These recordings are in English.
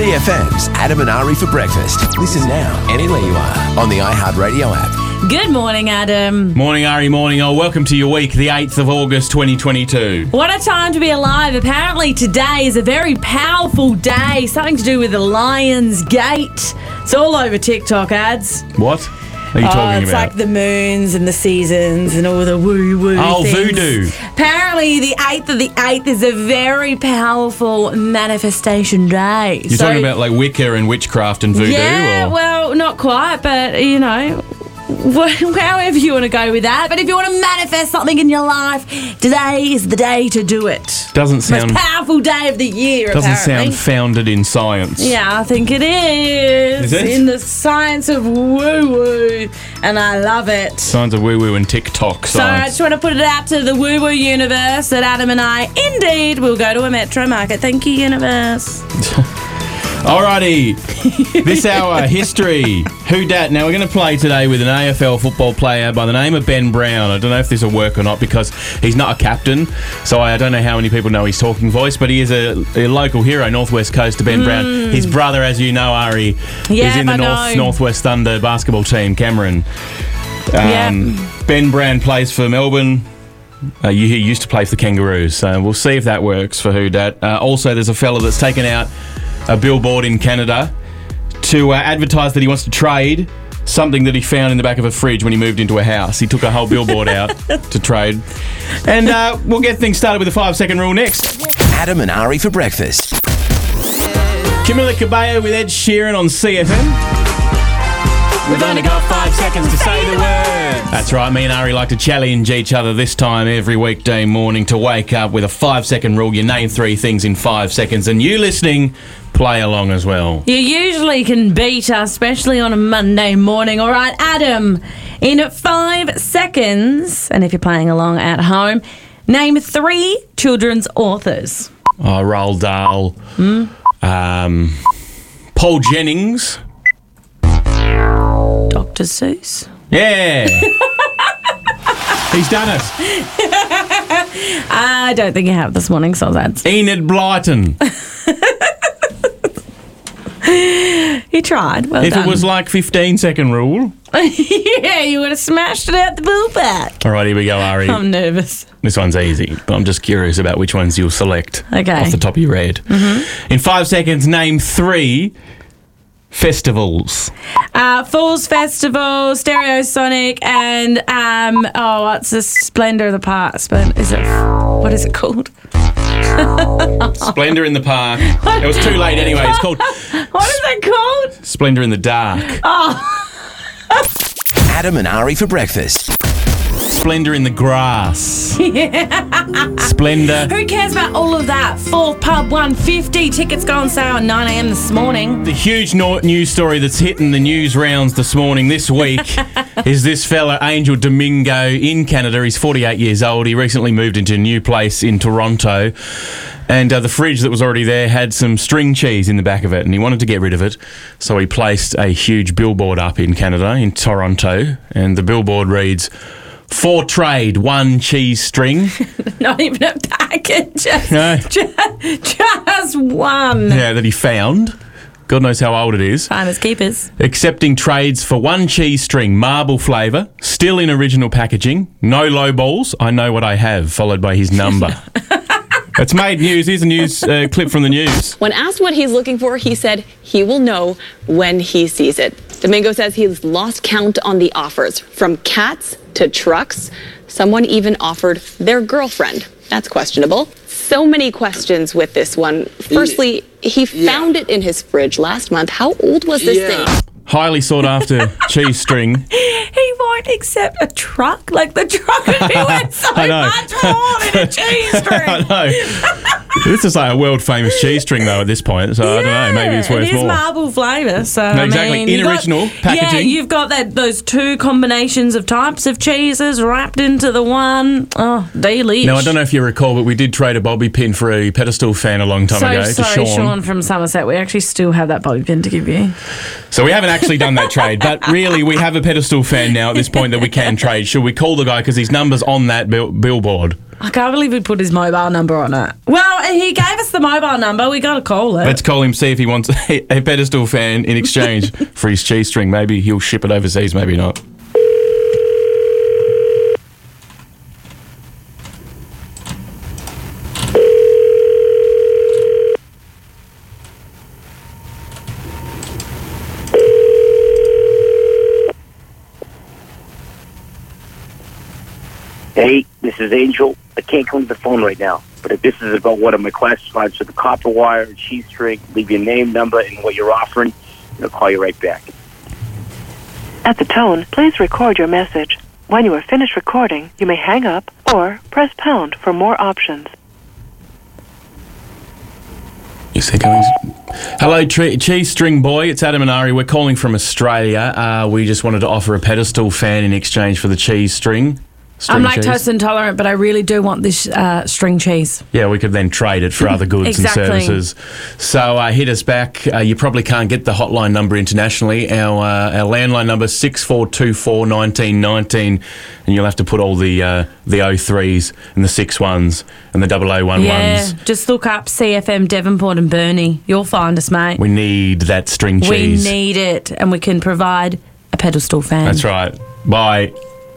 CFM's Adam and Ari for breakfast. Listen now, anywhere you are, on the iHeartRadio app. Good morning, Adam. Morning, Ari. Morning. Oh, welcome to your week, the 8th of August, 2022. What a time to be alive. Apparently today is a very powerful day. Something to do with the Lion's Gate. It's all over TikTok ads. What are you talking it's about? like the moons and the seasons and all the woo-woo things. Voodoo. Apparently the 8th of the 8th is a very powerful manifestation day. You're talking about like Wicca and witchcraft and voodoo? Yeah, or? well, not quite, but, you know, however you want to go with that. But if you want to manifest something in your life, today is the day to do it. Doesn't sound... Most powerful day of the year, Doesn't apparently. sound founded in science. Yeah, I think it is. Is it? In the science of woo-woo, and I love it. Signs of woo-woo and TikTok So I science. just want to put it out to the woo-woo universe that Adam and I, indeed, will go to a metro market. Thank you, universe. Alrighty, this hour, history. Who dat? Now we're going to play today with an AFL football player by the name of Ben Brown. I don't know if this will work or not because he's not a captain, so I don't know how many people know his talking voice, but he is a local hero, Northwest Coast to Ben Brown. His brother, as you know, Ari, is in the Northwest Thunder basketball team, Cameron. Ben Brown plays for Melbourne. He used to play for the Kangaroos, so we'll see if that works for who dat. Also, there's a fella that's taken out a billboard in Canada to advertise that he wants to trade something that he found in the back of a fridge when he moved into a house. He took a whole billboard out to trade. And we'll get things started with the 5-second rule next. Adam and Ari for breakfast. Camila Cabello with Ed Sheeran on CFM. We've only got 5 seconds to say the word. That's right, me and Ari like to challenge each other this time every weekday morning to wake up with a 5-second rule. You name 3 things in 5 seconds, and you listening, play along as well. You usually can beat us, especially on a Monday morning. All right, Adam, in 5 seconds, and if you're playing along at home, name 3 children's authors. Oh, Roald Dahl. Paul Jennings. Dr. Seuss. Yeah. He's done it. I don't think you have this morning, so that's... Enid Blyton. You tried. Well If done. it was like 15-second rule. Yeah, you would have smashed it out the bullback. All right, here we go, Ari. I'm nervous. This one's easy, but I'm just curious about which ones you'll select Okay. off the top of your head. In 5 seconds, name 3 festivals. Falls Festival, Stereosonic, and what's the Splendor of the Park? What is it called? Splendor in the Park. It was too late anyway. It's called What is it called? Splendor in the Dark. Adam and Ari for breakfast. Splendor in the Grass. Splendor. Who cares about all of that? Fourth Pub 150. Tickets go on sale at 9 a.m. this morning. The huge news story that's hitting the news rounds this morning, this week, is this fella, Angel Domingo, in Canada. He's 48 years old. He recently moved into a new place in Toronto. And the fridge that was already there had some string cheese in the back of it, and he wanted to get rid of it. So he placed a huge billboard up in Canada, in Toronto. And the billboard reads, "For trade, 1 cheese string." Not even a packet, just one. Yeah, that he found. God knows how old it is. Finders keepers. Accepting trades for 1 cheese string, marble flavour, still in original packaging, no low balls, I know what I have, followed by his number. It's made news. Here's a news clip from the news. When asked what he's looking for, he said he will know when he sees it. Domingo says he's lost count on the offers, from cats to trucks. Someone even offered their girlfriend. That's questionable. So many questions with this one. Firstly, he found it in his fridge last month. How old was this thing? Highly sought after cheese string. He won't accept a truck. Like, the truck would be worth so I know. much more than a cheese string. I know. This is like a world famous cheese string though at this point, so I don't know, maybe it's worth It is more. marble flavour, so No, exactly. I mean, In you've original packaging. Yeah, you've got those 2 combinations of types of cheeses wrapped into the one. Oh, delish. Now I don't know if you recall, but we did trade a bobby pin for a pedestal fan a long time ago to sorry, Sean. Sean from Somerset. We actually still have that bobby pin to give you. So we haven't actually done that trade, but really we have a pedestal fan now at this point that we can trade. Should we call the guy because his number's on that billboard? I can't believe he put his mobile number on it. Well, he gave us the mobile number. We got to call it. Let's call him, see if he wants a pedestal fan in exchange for his cheese string. Maybe he'll ship it overseas, maybe not. Hey, this is Angel. I can't come to the phone right now, but if this is about one of my classifieds for the copper wire and cheese string, leave your name, number, and what you're offering, and I'll call you right back. At the tone, please record your message. When you are finished recording, you may hang up or press pound for more options. Is he coming? Hello, cheese string boy. It's Adam and Ari. We're calling from Australia. We just wanted to offer a pedestal fan in exchange for the cheese string. I'm lactose intolerant, but I really do want this string cheese. Yeah, we could then trade it for other goods Exactly. and services. So hit us back. You probably can't get the hotline number internationally. Our landline number is 6424 1919, and you'll have to put all the 03s and the 61s and the 0011s. Yeah, just look up CFM Devonport and Burnie. You'll find us, mate. We need that string cheese. We need it, and we can provide a pedestal fan. That's right. Bye.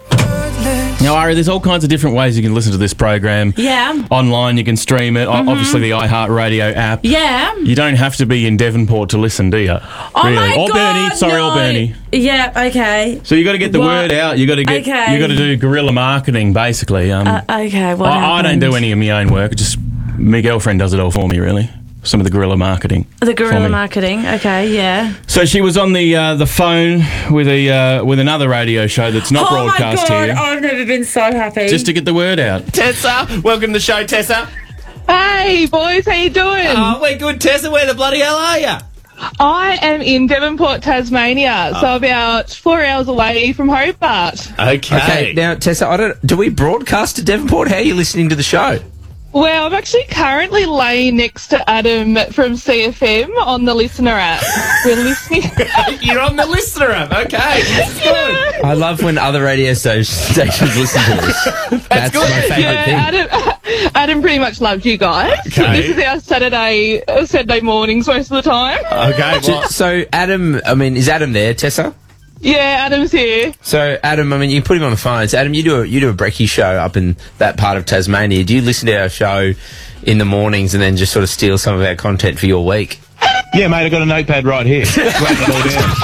Now, Ari, there's all kinds of different ways you can listen to this program. Yeah. Online, you can stream it. Obviously, the iHeartRadio app. Yeah. You don't have to be in Devonport to listen, do you? Oh really? my Or God, Burnie. Sorry, no. or Burnie. Yeah, okay. So you got to get the What? word out. You got to get. Okay. You got to do guerrilla marketing, basically. Okay, what I don't happened? do any of my own work. Just my girlfriend does it all for me, really. Some of the guerrilla marketing. The for guerrilla me. marketing, okay, yeah. So she was on the phone with another radio show that's not broadcast oh my God, here, I've never been so happy. just to get the word out. Tessa, welcome to the show, Tessa. Hey boys, how you doing? Oh, we're good, Tessa. Where the bloody hell are you? I am in Devonport, Tasmania, so about 4 hours away from Hobart. Okay, now Tessa, do we broadcast to Devonport? How are you listening to the show? Well, I'm actually currently laying next to Adam from CFM on the listener app. We're listening. You're on the listener app. Okay, that's good. I love when other radio stations listen to us. That's good. my favourite thing. Adam pretty much loves you guys. Okay. This is our Saturday mornings most of the time. Okay, well, So Adam, is Adam there, Tessa? Yeah, Adam's here. So Adam, you put him on the phone. So Adam, you do a brekkie show up in that part of Tasmania. Do you listen to our show in the mornings and then just sort of steal some of our content for your week? Yeah, mate, I got a notepad right here. Writing it all down.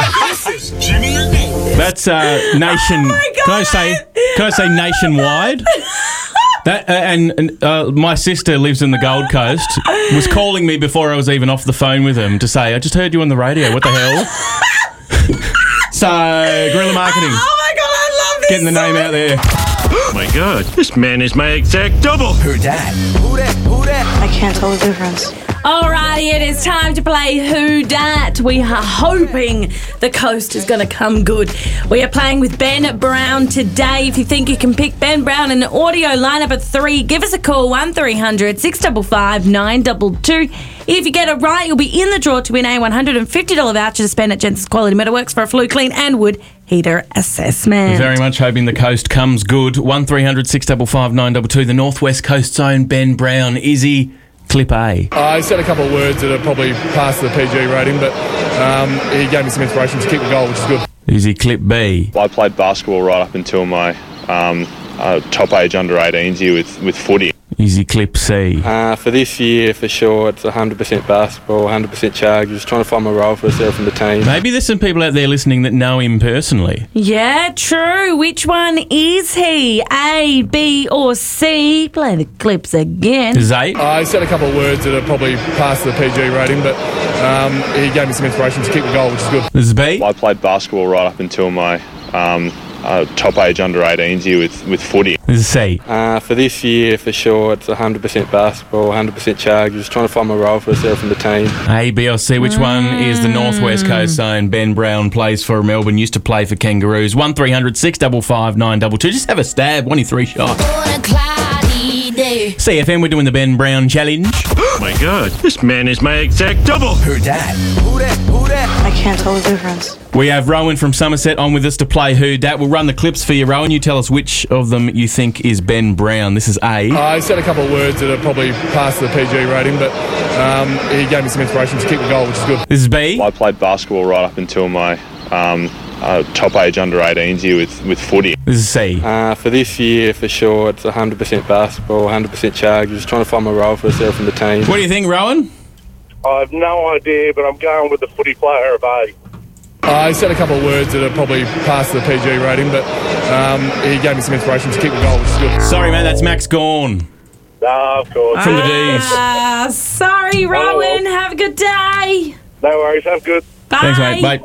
that's nation. my God. Can I say nationwide? That and my sister lives in the Gold Coast. Was calling me before I was even off the phone with him to say, "I just heard you on the radio. What the hell?" So guerrilla marketing, Oh my God, I love this. getting the name out there. Oh my God, this man is my exact double. Who dat? Who dat? Who dat? I can't tell the difference. Alrighty, it is time to play Who Dat. We are hoping the coast is going to come good. We are playing with Ben Brown today. If you think you can pick Ben Brown in an audio lineup at 3, give us a call, 1300 655 922. If you get it right, you'll be in the draw to win a $150 voucher to spend at Jensen's Quality Metalworks for a flue clean and wood heater assessment. Very much hoping the coast comes good. 1300 655 922. The Northwest Coast's own Ben Brown. Izzy, clip A. I said a couple of words that are probably past the PG rating, but he gave me some inspiration to kick the goal, which is good. Izzy, clip B. I played basketball right up until my top age under 18s year with footy. Izzy, clip C. For this year, for sure, it's 100% basketball, 100% chag. Just trying to find my role for myself in the team. Maybe there's some people out there listening that know him personally. Yeah, true. Which one is he? A, B, or C? Play the clips again. Zay. I said a couple of words that are probably past the PG rating, but he gave me some inspiration to kick the goal, which is good. This is B. I played basketball right up until my top age under 18s year with footy. This is C. For this year, for sure, it's 100% basketball, 100% chag. Just trying to find my role for myself in the team. A, B, or C. Which one is the Northwest Coast own? Ben Brown plays for Melbourne, used to play for Kangaroos. 1300 655 922. Just have a stab. 1 in 3 shot. CFM, we're doing the Ben Brown challenge. Oh my God, this man is my exact double. Who dat? Who dat? Who dat? I can't tell the difference. We have Rowan from Somerset on with us to play Who Dat. We'll run the clips for you, Rowan. You tell us which of them you think is Ben Brown. This is A. I said a couple of words that are probably past the PG rating, but he gave me some inspiration to kick the goal, which is good. This is B. I played basketball right up until my top age under 18s year with footy. This is C. For this year, for sure, it's 100% basketball, 100% charge. Just trying to find my role for myself in the team. What do you think, Rowan? I have no idea, but I'm going with the footy player of A. I said a couple of words that are probably past the PG rating, but he gave me some inspiration to kick the goal, which is good. Sorry, man, that's Max Gawn. Of course. From the D's. Sorry, Rowan. Have a good day. No worries. Have good. Bye. Thanks, mate. Bye.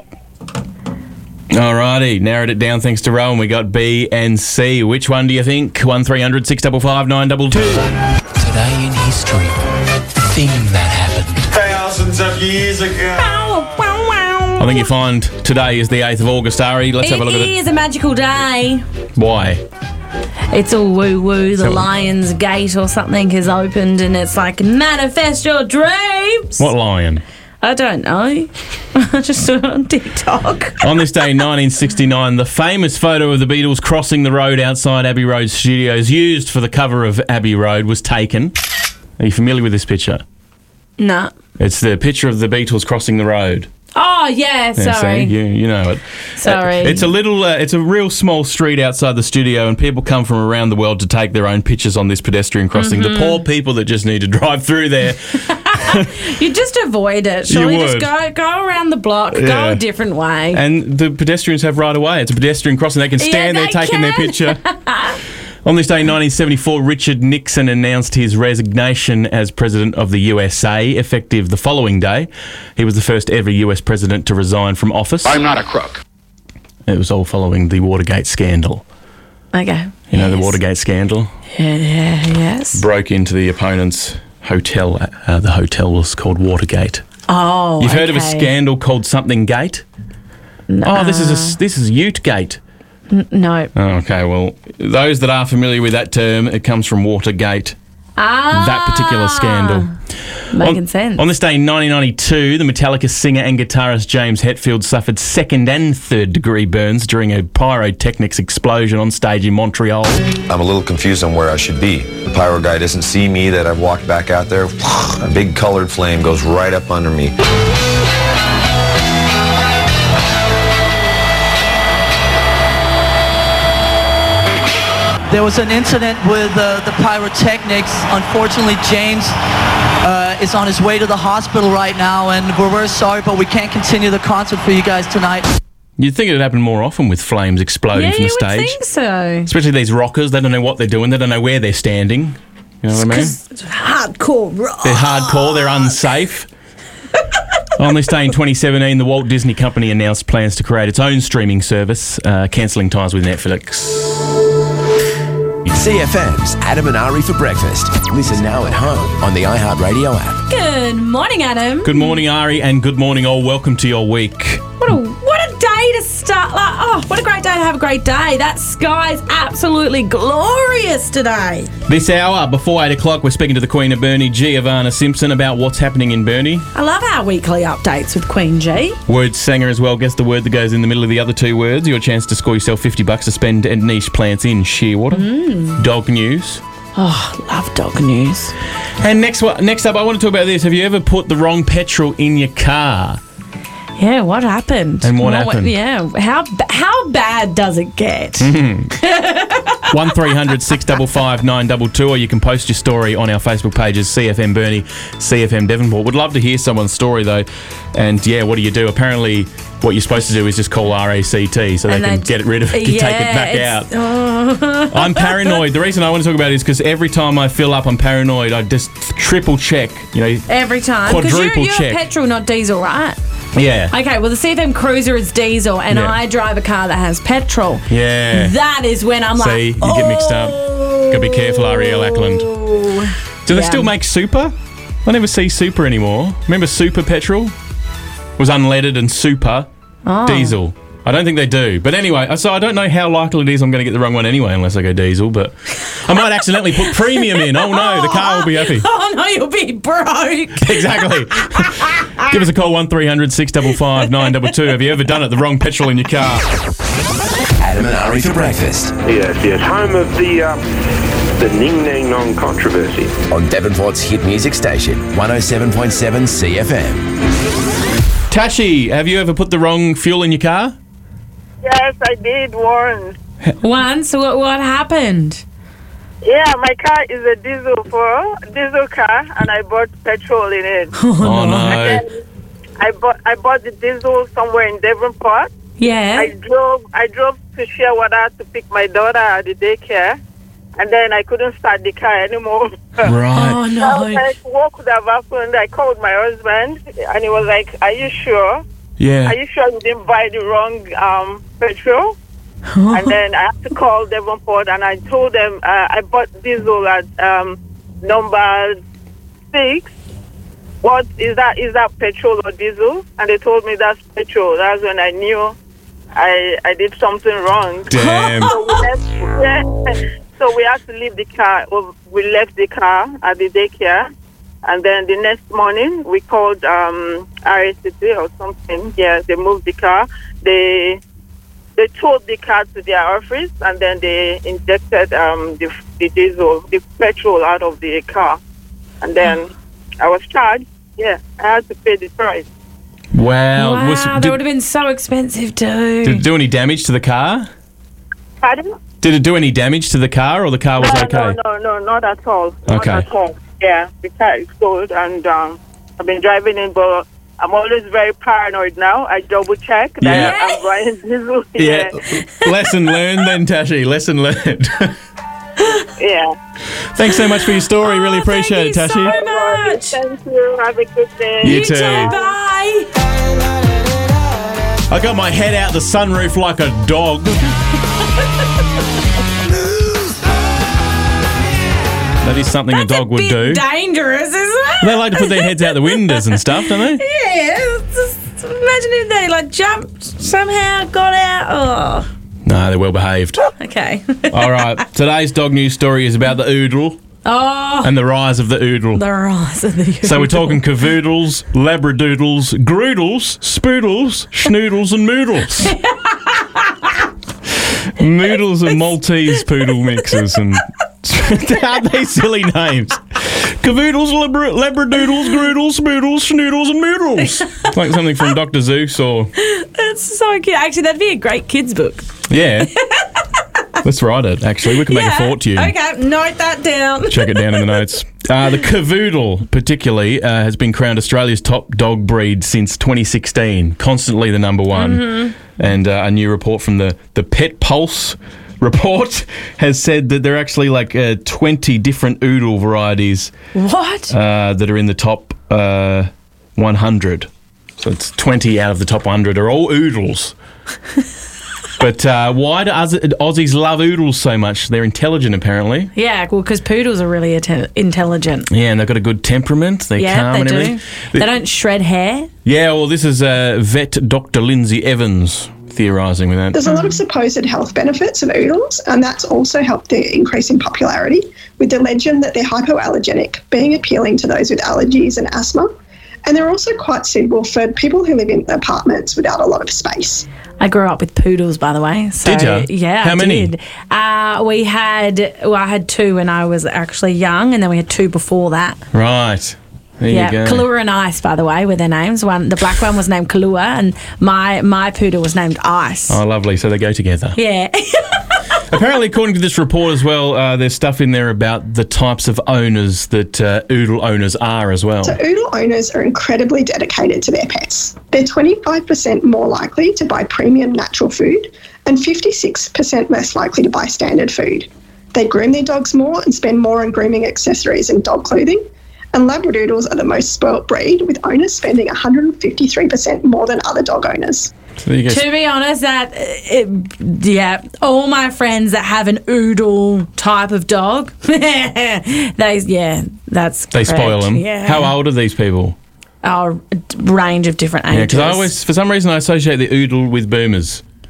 Alrighty, narrowed it down thanks to Rowan. We got B and C. Which one do you think? 1300 655 922. Today in history, thing that happened thousands of years ago. I think you find today is the 8th of August, Ari. Let's have a look at it. It is a magical day. Why? It's all woo-woo. The Lion's Gate or something has opened and it's like, manifest your dreams. What lion? I don't know. I just saw it on TikTok. On this day in 1969, the famous photo of the Beatles crossing the road outside Abbey Road Studios, used for the cover of Abbey Road, was taken. Are you familiar with this picture? Nah. It's the picture of the Beatles crossing the road. Oh, yeah, sorry. See? You know it. Sorry. It's a real small street outside the studio, and people come from around the world to take their own pictures on this pedestrian crossing. Mm-hmm. The poor people that just need to drive through there. You just avoid it. Surely would. just go around the block, go Yeah. a different way. And the pedestrians have right away. It's a pedestrian crossing. They can stand there taking their picture. On this day in 1974, Richard Nixon announced his resignation as President of the USA, effective the following day. He was the first ever US president to resign from office. I'm not a crook. It was all following the Watergate scandal. Okay. You know the Watergate scandal? Yes. Broke into the opponent's hotel. The hotel was called Watergate. Oh, You've heard of a okay. scandal called something Gate? No. Oh, this is Ute Gate. No. Okay, well, those that are familiar with that term, it comes from Watergate. That particular scandal. Making sense. On this day in 1992, the Metallica singer and guitarist James Hetfield suffered second and third degree burns during a pyrotechnics explosion on stage in Montreal. I'm a little confused on where I should be. The pyro guy doesn't see me that I've walked back out there. A big colored flame goes right up under me. There was an incident with the pyrotechnics. Unfortunately, James is on his way to the hospital right now, and we're very sorry, but we can't continue the concert for you guys tonight. You'd think it would happen more often with flames exploding from the stage. Yeah, you would think so. Especially these rockers. They don't know what they're doing. They don't know where they're standing. You know what I mean? It's hardcore rock. They're hardcore. They're unsafe. On this day in 2017, the Walt Disney Company announced plans to create its own streaming service, cancelling ties with Netflix. CFM's Adam and Ari for breakfast. Listen now at home on the iHeartRadio app. Good morning, Adam. Good morning, Ari, and good morning all. Welcome to your week. What a day to start. What a great day to have a great day. That sky's absolutely glorious today. This hour, before 8 o'clock, we're speaking to the Queen of Burnie, Giovanna Simpson, about what's happening in Burnie. I love our weekly updates with Queen G. Word Sanger as well. Guess the word that goes in the middle of the other two words. Your chance to score yourself $50 to spend at niche plants in Shearwater. Dog news. Oh, love dog news. And next up, I want to talk about this. Have you ever put the wrong petrol in your car? Yeah, what happened? And what happened? Yeah, how bad does it get? 1300 655 922, or you can post your story on our Facebook pages, CFM Burnie, CFM Devonport. Would love to hear someone's story though. And yeah, what do you do? Apparently, what you're supposed to do is just call RACT so they can get rid of it, take it back out. I'm paranoid. The reason I want to talk about it is because every time I fill up, I'm paranoid. I just triple check, Every time. quadruple Because you're check. petrol, not diesel, right? Yeah. Okay, well, the CFM Cruiser is diesel, and Yeah. I drive a car that has petrol. Yeah. That is when I'm See, you get mixed up. Gotta be careful, Ariel Ackland. Do they still make Super? I never see Super anymore. Remember Super petrol? It was unleaded and Super diesel. I don't think they do. But anyway, so I don't know how likely it is I'm going to get the wrong one anyway, unless I go diesel. But I might accidentally put premium in. Oh no, the car will be happy. Oh no, you'll be broke. Exactly. Give us a call, 1300 655 922. Have you ever done it, the wrong petrol in your car? Adam and Ari for breakfast. Yes. Home of the Ning Nang Nong controversy. On Devonport's hit music station, 107.7 CFM. Tashi, have you ever put the wrong fuel in your car? Yes, I did once. Once? What happened? Yeah, my car is a diesel car, and I bought petrol in it. Oh no! And then I bought the diesel somewhere in Devonport. Yeah. I drove to Sheerwater to pick my daughter at the daycare, and then I couldn't start the car anymore. Right. Oh no! I was like, what could have happened? I called my husband, and he was like, "Are you sure? Yeah. Are you sure you didn't buy the wrong petrol?" And then I had to call Devonport, and I told them I bought diesel at number 6. What is that? Is that petrol or diesel? And they told me that's petrol. That's when I knew I did something wrong. Damn. So we had to leave the car. Well, we left the car at the daycare. And then the next morning, we called RACT or something. Yeah, they moved the car. They towed the car to their office, and then they injected the diesel, the petrol out of the car. And then I was charged. Yeah, I had to pay the price. Wow. That would have been so expensive too. Did it do any damage to the car? Pardon? Did it do any damage to the car, or the car was okay? No, not at all. Okay. Not at all. Yeah, the car is good, and I've been driving it, but I'm always very paranoid now. I double check that I'm buying diesel. Yeah. Lesson learned then, Tashi. Lesson learned. Yeah. Thanks so much for your story. Really appreciate it, Tashi. Thank you so much. Thank you. Have a good day. You too. Bye. I got my head out the sunroof like a dog. That is something a dog would do. Dangerous, isn't it? They like to put their heads out the windows and stuff, don't they? Yeah. Just imagine if they jumped somehow, got out. Oh. No, they're well behaved. Okay. All right. Today's dog news story is about the oodle Oh. and the rise of the oodle. The rise of the oodle. So we're talking cavoodles, labradoodles, groodles, spoodles, schnoodles and moodles. Moodles and Maltese poodle mixes, and aren't they silly names? Cavoodles, labradoodles, groodles, spoodles, schnoodles and moodles. Like something from Dr. Zeus or... That's so cute. Actually, that'd be a great kids book. Yeah. Let's write it, actually. We can make a fortune. Okay, note that down. Check it down in the notes. The cavoodle, particularly, has been crowned Australia's top dog breed since 2016. Constantly the number one. Mm-hmm. And a new report from the Pet Pulse report has said that there are actually 20 different oodle varieties. What? That are in the top 100. So it's 20 out of the top 100 are all oodles. But why do Aussies love oodles so much? They're intelligent, apparently. Yeah, well, because poodles are really intelligent. Yeah, and they've got a good temperament. They're calm and everything. They don't shred hair. Yeah, well, this is vet Dr. Lindsay Evans theorising with that. There's a lot of supposed health benefits of oodles, and that's also helped the increase in popularity, with the legend that they're hypoallergenic, being appealing to those with allergies and asthma. And they're also quite suitable for people who live in apartments without a lot of space. I grew up with poodles, by the way. So, did you? Yeah, How many? Did. I had 2 when I was actually young, and then we had 2 before that. Right. There you go. Kahlua and Ice, by the way, were their names. The black one was named Kahlua, and my poodle was named Ice. Oh, lovely. So they go together. Yeah. Apparently, according to this report as well, there's stuff in there about the types of owners that oodle owners are as well. So oodle owners are incredibly dedicated to their pets. They're 25% more likely to buy premium natural food and 56% less likely to buy standard food. They groom their dogs more and spend more on grooming accessories and dog clothing. And Labradoodles are the most spoilt breed, with owners spending 153% more than other dog owners. To be honest, all my friends that have an oodle type of dog, that's they spoil them. Yeah. How old are these people? A range of different ages. Yeah, because for some reason, I associate the oodle with boomers.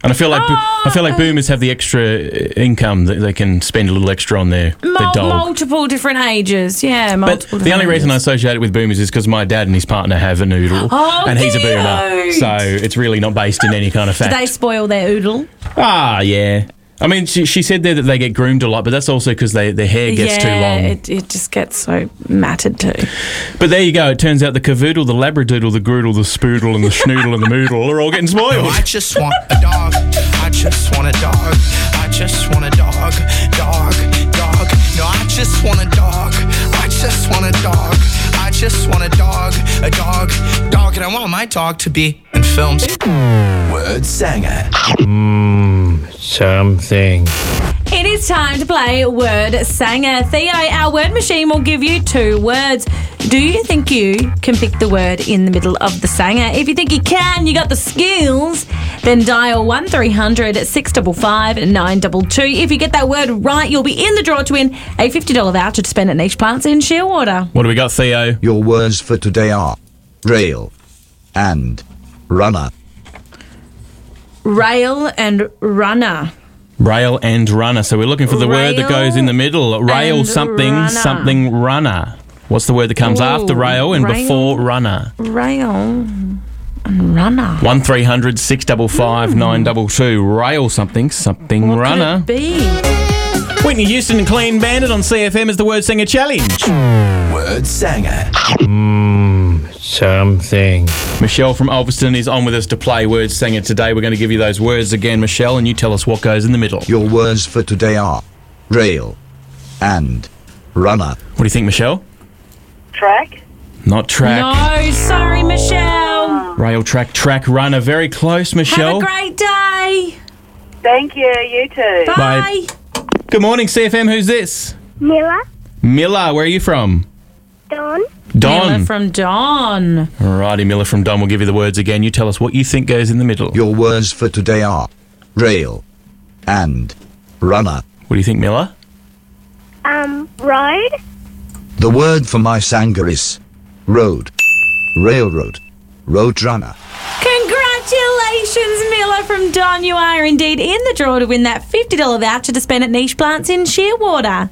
And I feel like boomers have the extra income that they can spend a little extra on their dog. Multiple different ages. Yeah, But multiple the only different reason I ages. associate it with boomers is because my dad and his partner have an oodle, Oh, and he's a cute. boomer, so it's really not based in any kind of Do fact. they spoil their oodle? Ah, yeah. I mean, she said there that they get groomed a lot, but that's also because their hair gets too long. It just gets so matted too. But there you go. It turns out the cavoodle, the labradoodle, the groodle, the spoodle, and the schnoodle and the moodle are all getting spoiled. I just want a dog. I just want a dog. I just want a dog. Dog. No, I just want a dog. I just want a dog. I just want a dog. A dog. And I want my dog to be in films. Word Sanger. Something. It is time to play Word Sanger. Theo, our word machine will give you 2 words. Do you think you can pick the word in the middle of the sanger? If you think you can, you got the skills, then dial 1300 655 922. If you get that word right, you'll be in the draw to win a $50 voucher to spend at Niche Plants in Shearwater. What do we got, Theo? Your words for today are rail and runner. Rail and runner. Rail and runner. So we're looking for the word that goes in the middle. Rail and something, runner. something runner. What's the word that comes after rail and before runner? Rail and runner. 1300 655 922. Rail something, something What runner. could it be? Whitney Houston and Clean Bandit on CFM is the Word Singer Challenge. Word Sanger. Something. Michelle from Ulverston is on with us to play Word Singer today. We're going to give you those words again, Michelle, and you tell us what goes in the middle. Your words for today are rail and runner. What do you think, Michelle? Track. Not track. No, sorry, Michelle. Rail, track, runner. Very close, Michelle. Have a great day. Thank you. You too. Bye. Good morning, CFM. Who's this? Miller, Miller. Where are you from? Don, Don. Miller from Don. Alrighty, Miller from Don. We'll give you the words again. You tell us what you think goes in the middle. Your words for today are rail and runner. What do you think, Miller? road, The word for my sanger is road, railroad, road runner. Congratulations, Miller from Don. You are indeed in the draw to win that $50 voucher to spend at Niche Plants in Shearwater.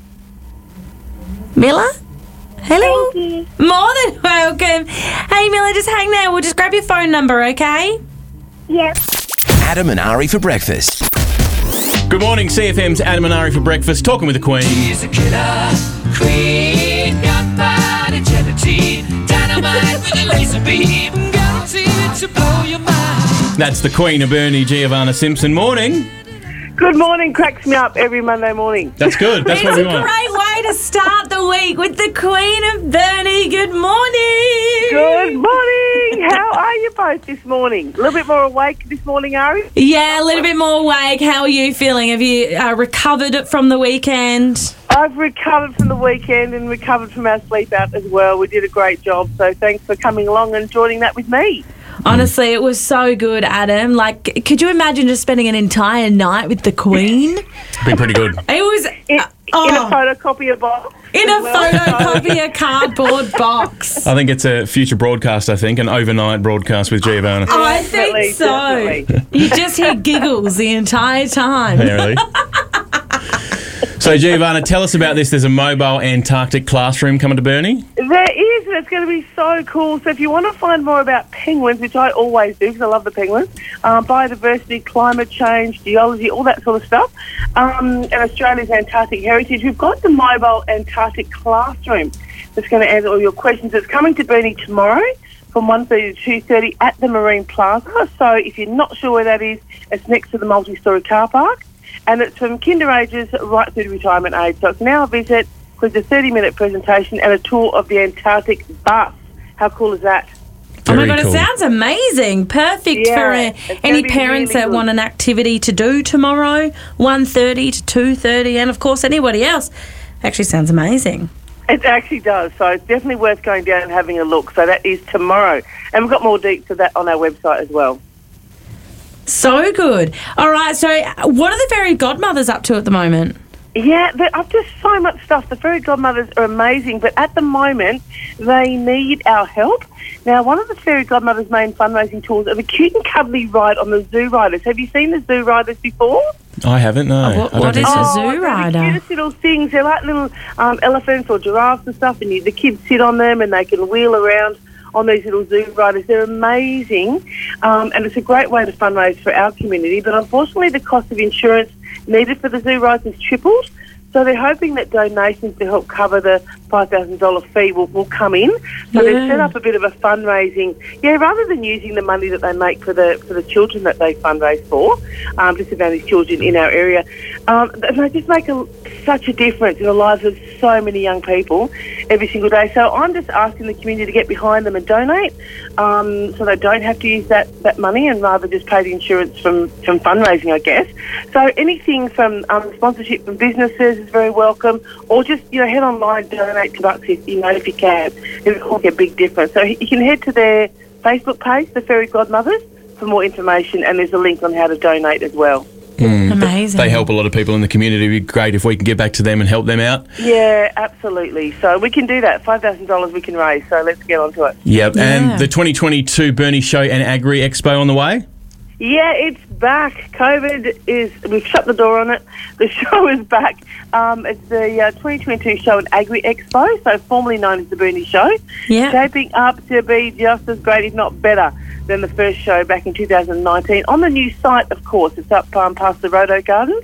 Miller? Hello? Thank you. More than welcome. Hey, Miller, just hang there. We'll just grab your phone number, okay? Yep. Adam and Ari for breakfast. Good morning, CFM's Adam and Ari for breakfast, talking with the Queen. She's a killer queen, gunpowder gelatine, dynamite with a laser beam, guaranteed to blow your mind. That's the Queen of Bernie, Giovanna Simpson. Morning. Good morning. Cracks me up every Monday morning. That's good. That's It's what a we want. great way to start the week with the Queen of Bernie. Good morning. Good morning. How are you both this morning? A little bit more awake this morning, Ari? Yeah, a little bit more awake. How are you feeling? Have you recovered from the weekend? I've recovered from the weekend and recovered from our sleep out as well. We did a great job, so thanks for coming along and joining that with me. Honestly, it was so good, Adam. Like, could you imagine just spending an entire night with the Queen? Been pretty good. It was in a photocopier box. In a photocopier cardboard box. I think it's a future broadcast, an overnight broadcast with Giovanna. I think so. Definitely. You just hear giggles the entire time. Apparently. So, Giovanna, tell us about this. There's a mobile Antarctic classroom coming to Bernie. There is, and it's going to be so cool. So if you want to find more about penguins, which I always do because I love the penguins, biodiversity, climate change, geology, all that sort of stuff, and Australia's Antarctic heritage, we've got the mobile Antarctic classroom that's going to answer all your questions. It's coming to Bernie tomorrow from 1:30 to 2:30 at the Marine Plaza. So if you're not sure where that is, it's next to the multi-storey car park. And it's from kinder ages right through to retirement age. So it's now a visit with a 30-minute presentation and a tour of the Antarctic bus. How cool is that? Oh my God, it sounds amazing. Perfect for any parents that want an activity to do tomorrow, 1:30 to 2:30, and of course anybody else. Actually sounds amazing. It actually does. So it's definitely worth going down and having a look. So that is tomorrow. And we've got more deets of that on our website as well. So good. All right, so what are the fairy godmothers up to at the moment? Yeah, I've just so much stuff. The fairy godmothers are amazing, but at the moment, they need our help. Now, one of the fairy godmothers' main fundraising tools are the cute and cuddly ride on the Zoo Riders. Have you seen the Zoo Riders before? I haven't, no. What is a Zoo Rider? They're the cutest little things. They're like little elephants or giraffes and stuff, and the kids sit on them and they can wheel around on these little Zoo Riders. They're amazing, and it's a great way to fundraise for our community, but unfortunately the cost of insurance needed for the Zoo Riders has tripled. So they're hoping that donations to help cover the $5,000 fee will come in. So they've set up a bit of a fundraising, rather than using the money that they make for the children that they fundraise for, disadvantaged children in our area. They just make such a difference in the lives of so many young people every single day. So I'm just asking the community to get behind them and donate, so they don't have to use that money and rather just pay the insurance from fundraising, I guess. So anything from sponsorship from businesses is very welcome, or just head online, donate $2 if you can. It will make a big difference. So you can head to their Facebook page, the Fairy Godmothers, for more information, and there's a link on how to donate as well. Amazing. They help a lot of people in the community. It'd be great if we can get back to them and help them out. Yeah, absolutely. So we can do that. $5,000 we can raise, so let's get onto it. Yep. And the 2022 Bernie Show and Agri Expo on the way? Yeah, it's back. We've shut the door on it. The show is back. It's the 2022 Show and Agri Expo, so formerly known as the Bernie Show. Yeah. Shaping up to be just as great, if not better, than the first show back in 2019. On the new site, of course, it's up past the Rodo Gardens.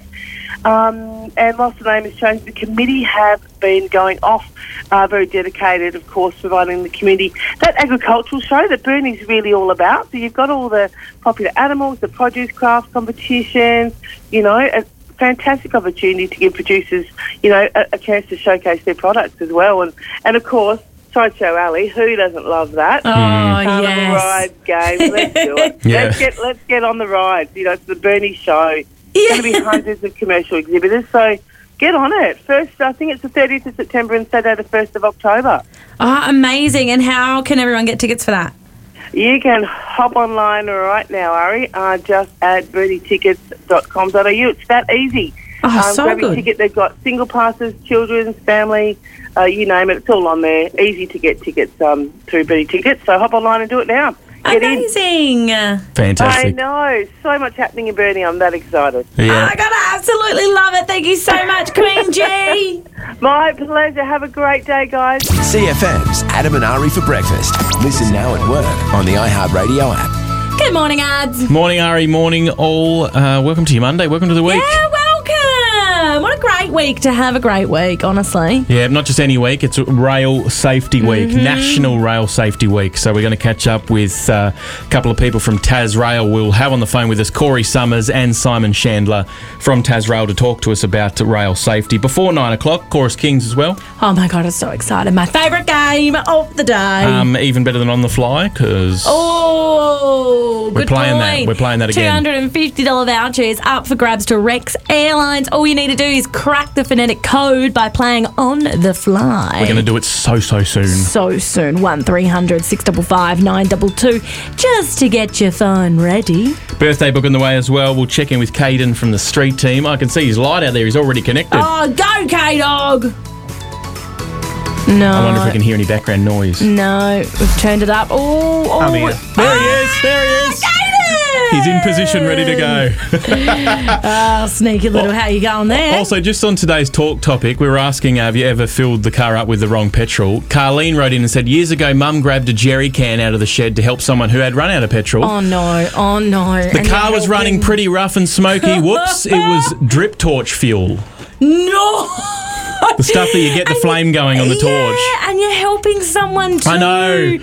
And whilst the name has changed, the committee have been going off, very dedicated, of course, providing the community that agricultural show that Bernie's really all about. So you've got all the popular animals, the produce crafts competitions, a fantastic opportunity to give producers, a chance to showcase their products as well. And of course, Sideshow Alley, who doesn't love that? Oh, yes. Ride game, let's do it. Yeah. Let's get on the ride. It's the Bernie Show. There's going to be hundreds of commercial exhibitors, so get on it. First, I think it's the 30th of September and Saturday the 1st of October. Oh, amazing. And how can everyone get tickets for that? You can hop online right now, Ari, just at bernietickets.com.au. It's that easy. Oh, so grab your good. ticket. They've got single passes, children's, family, you name it. It's all on there. Easy to get tickets through Bernie Tickets. So hop online and do it now. Get Amazing. Fantastic. I know. So much happening in Bernie. I'm that excited. Oh, my God, I absolutely love it. Thank you so much, Queen G. My pleasure. Have a great day, guys. CFM's Adam and Ari for breakfast. Listen now at work on the iHeartRadio app. Good morning, Ads. Morning, Ari. Morning, all. Welcome to your Monday. Welcome to the week. Yeah, welcome. What a great week to have a great week, honestly. Yeah, not just any week. It's Rail Safety Week, National Rail Safety Week. So we're going to catch up with a couple of people from Tasrail. We'll have on the phone with us Corey Summers and Simon Chandler from Tasrail to talk to us about rail safety. Before 9 o'clock, Chorus Kings as well. Oh, my God, I'm so excited. My favourite game of the day. Even better than On the Fly, because we're playing point. that. We're playing that again. $250 vouchers up for grabs to Rex Airlines. All you need to do is crack the phonetic code by playing On the Fly. We're going to do it so soon. So soon. 1300 655 922 just to get your phone ready. Birthday book on the way as well. We'll check in with Caden from the street team. I can see his light out there. He's already connected. Oh, go K-Dog! No. I wonder if we can hear any background noise. No, we've turned it up. Oh, There he is. There he is. He's in position, ready to go. Oh, sneaky little, how you going there? Also, just on today's talk topic, we were asking, have you ever filled the car up with the wrong petrol? Carlene wrote in and said, years ago, Mum grabbed a jerry can out of the shed to help someone who had run out of petrol. Oh, no. The car was running pretty rough and smoky. Whoops, it was drip torch fuel. No! The stuff that you get the flame going on the torch. Yeah, and you're helping someone too. I know.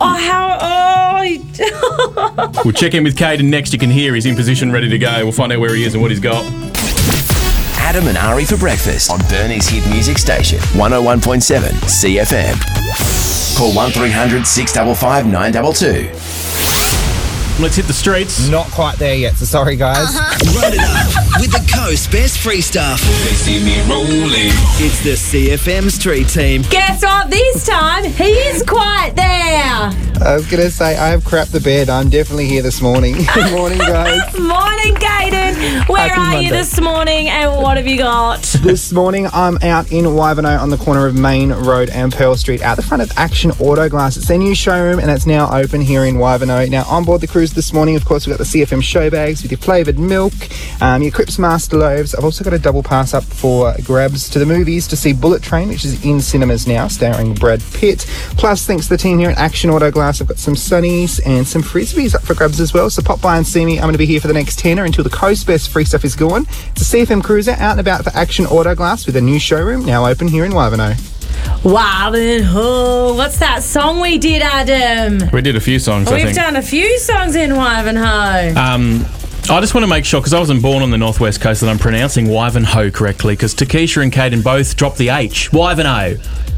We'll check in with Caden next. You can hear he's in position, ready to go. We'll find out where he is and what he's got. Adam and Ari for breakfast on Bernie's hit music station, 101.7 CFM. Call 1300 655 922. let's hit the streets. Not quite there yet, so sorry, guys. Run it up with the Coast Best Free Stuff. They see me rolling. It's the CFM Street Team. Guess what? This time, he is quite there. I was going to say, I have crapped the bed. I'm definitely here this morning. Good morning, guys. Morning, Caden. Where Happy are Monday. you this morning and what have you got? This morning, I'm out in Wivenhoe on the corner of Main Road and Pearl Street, out the front of Action Auto Glass. It's their new showroom and it's now open here in Wivenhoe. Now, on board the cruise this morning, of course, we've got the CFM show bags with your flavoured milk, your Cripps Master loaves. I've also got a double pass up for grabs to the movies to see Bullet Train, which is in cinemas now, starring Brad Pitt. Plus, thanks to the team here at Action Auto Glass, I've got some sunnies and some frisbees up for grabs as well. So pop by and see me. I'm going to be here for the next tenner until the Coast Best Free Stuff is gone. It's a CFM cruiser out and about for Action Auto Glass with a new showroom now open here in Wivenhoe. Wivenhoe. What's that song we did, Adam? We did a few songs, I We've think. done a few songs in Wivenhoe. I just want to make sure, because I wasn't born on the northwest coast, that I'm pronouncing Wivenhoe correctly, because Takesha and Caden both dropped the H. Wivenhoe.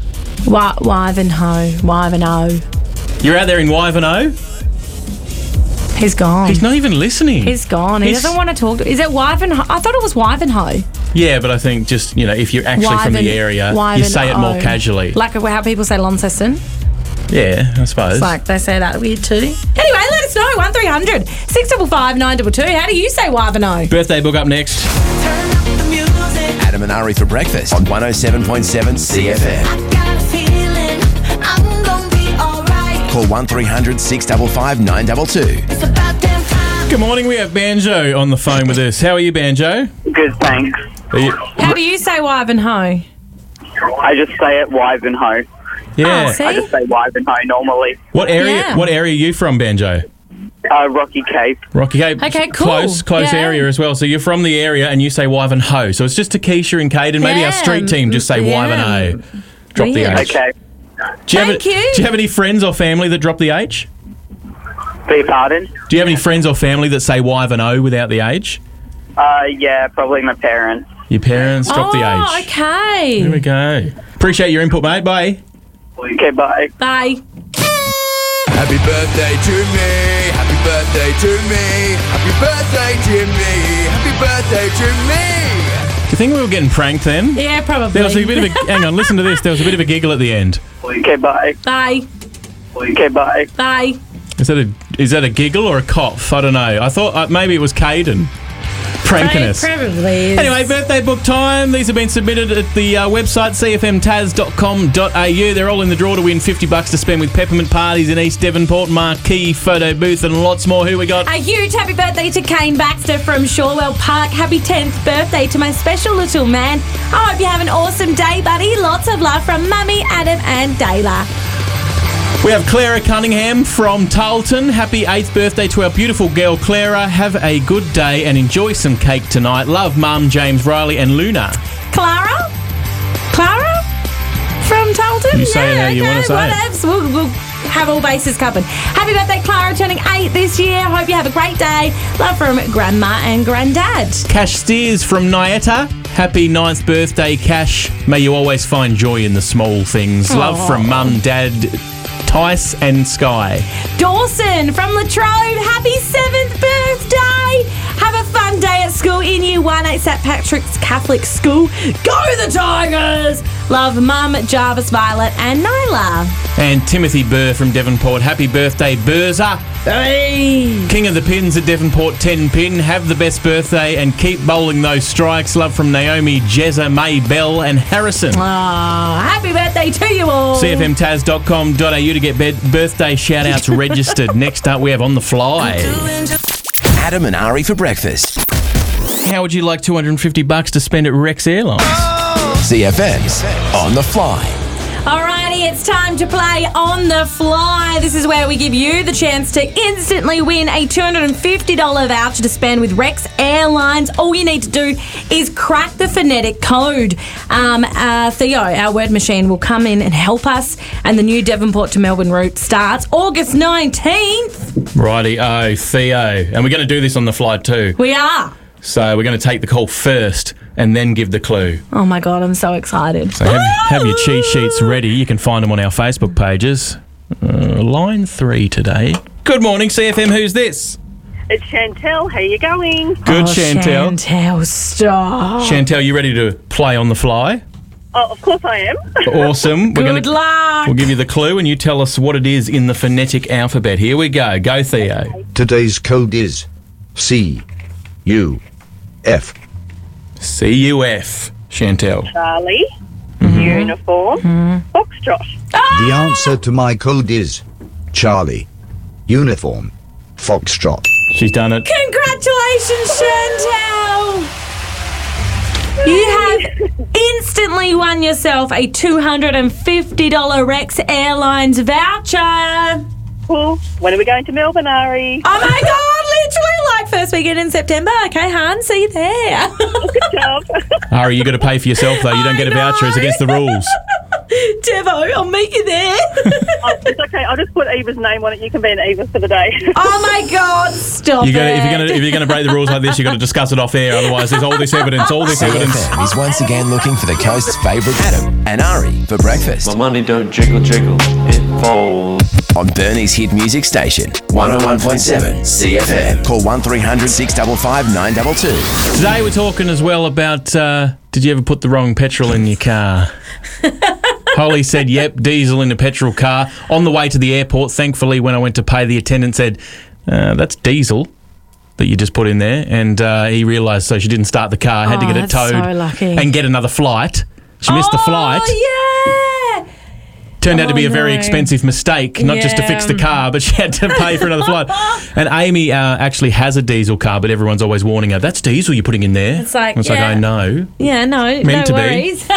Wivenhoe. You're out there in Wivenhoe? He's gone. He's not even listening. He's gone. He doesn't want to talk to... Is it Wivenhoe? I thought it was Wivenhoe. Yeah, but I think just, if you're actually from the area, you say it more casually. Like how people say Launceston. Yeah, I suppose. It's like they say that weird too. Anyway, let us know. 1300 655 922. How do you say Wivenhoe? Birthday book up next. Adam and Ari for breakfast on 107.7 CFM. Call 1300 655 922. Good morning, we have Banjo on the phone with us. How are you, Banjo? Good, thanks. How do you say Wivenhoe? I just say it Wivenhoe. Yeah. I just say Wivenhoe normally. What area? Yeah. What area are you from, Banjo? Rocky Cape. Rocky Cape. Okay, cool. Close Yeah. area as well. So you're from the area and you say Wivenhoe. So it's just Takesha and Caden. Maybe our street team just say Wivenhoe. Drop the H. Okay. Do you have any friends or family that drop the H? Beg your pardon? Do you have any friends or family that say Wivenhoe without the H? Yeah, probably my parents. Your parents drop the H. Oh, okay. There we go. Appreciate your input, mate. Bye. Okay, bye. Bye. Happy birthday to me. Happy birthday to me. Happy birthday to me. Happy birthday to me. Do you think we were getting pranked then? Yeah, probably. There was a bit of a... Hang on, listen to this. There was a bit of a giggle at the end. Okay, bye. Bye. Okay, bye. Bye. Is that a giggle or a cough? I don't know. I thought maybe it was Caden pranking us. Probably is. Anyway, birthday book time. These have been submitted at the website cfmtaz.com.au. They're all in the draw to win $50 to spend with Peppermint Parties in East Devonport, Marquee Photo Booth, and lots more. Who we got? A huge happy birthday to Kane Baxter from Shorewell Park. Happy 10th birthday to my special little man. I hope you have an awesome day, buddy. Lots of love from Mummy, Adam, and Dayla. We have Clara Cunningham from Tarleton. Happy 8th birthday to our beautiful girl Clara. Have a good day and enjoy some cake tonight. Love Mum, James Riley and Luna. Clara from Tarleton? You say it how you want to say it. Whatevs. We'll have all bases covered. Happy birthday, Clara, turning 8 this year. Hope you have a great day. Love from Grandma and Granddad. Cash Steers from Nyetta. Happy 9th birthday, Cash. May you always find joy in the small things. Love from Mum, Dad, Tice and Sky. Dawson from Latrobe. Happy 7th birthday. Have a fun day at school in Year 1 at St. Patrick's Catholic School. Go the Tigers. Love Mum, Jarvis, Violet and Nyla. And Timothy Burr from Devonport. Happy birthday, Burza. Hey. King of the Pins at Devonport 10 pin. Have the best birthday and keep bowling those strikes. Love from Naomi, Jezza, May, Bell and Harrison. Happy birthday to you all. CFMtaz.com.au to get birthday shout-outs registered. Next up, we have On the Fly. Adam and Ari for breakfast. How would you like $250 to spend at Rex Airlines? CFM's On the Fly. Alrighty, it's time to play On the Fly. This is where we give you the chance to instantly win a $250 voucher to spend with Rex Airlines. All you need to do is crack the phonetic code. Theo, our word machine, will come in and help us. And the new Devonport to Melbourne route starts August 19th. Righty-o, Theo. And we're going to do this on the fly too. We are. So we're going to take the call first and then give the clue. Oh my God, I'm so excited. So have your cheat sheets ready. You can find them on our Facebook pages. Line 3 today. Good morning, CFM. Who's this? It's Chantel. How you going? Good, Chantel. Chantel, stop. Chantel, you ready to play on the fly? Oh, of course I am. Awesome. Good luck. We'll give you the clue and you tell us what it is in the phonetic alphabet. Here we go. Go, Theo. Today's code is C-U-F. C-U-F. Chantel. Charlie, uniform, Foxtrot. The answer to my code is Charlie, uniform, Foxtrot. She's done it. Congratulations, Chantel. You have instantly won yourself a $250 Rex Airlines voucher. Cool. When are we going to Melbourne, Ari? Oh my God, literally like first weekend in September. Okay, hon, see you there. Good job. Ari, you got to pay for yourself though. You don't get a voucher. It's against the rules. Devo, I'll meet you there. It's okay. I'll just put Eva's name on it. You can be an Eva for the day. Oh my God, stop If you're gonna break the rules like this, you got to discuss it off air. Otherwise, there's all this evidence. CFM is once again looking for the coast's favourite Adam and Ari for breakfast. My money don't jiggle, it falls. On Bernie's hit music station, 101.7 CFM. Call 1300 655 922. Today we're talking as well about did you ever put the wrong petrol in your car? Holly said, yep, diesel in a petrol car. On the way to the airport, thankfully, when I went to pay, the attendant said, that's diesel that you just put in there. And he realised, so she didn't start the car, had to get it towed so lucky. and get another flight. She missed the flight. Oh, yeah. Turned out to be a very expensive mistake, not just to fix the car, but she had to pay for another flight. And Amy actually has a diesel car, but everyone's always warning her, that's diesel you're putting in there. It's like, I know. Yeah, no, Meant to no be. worries.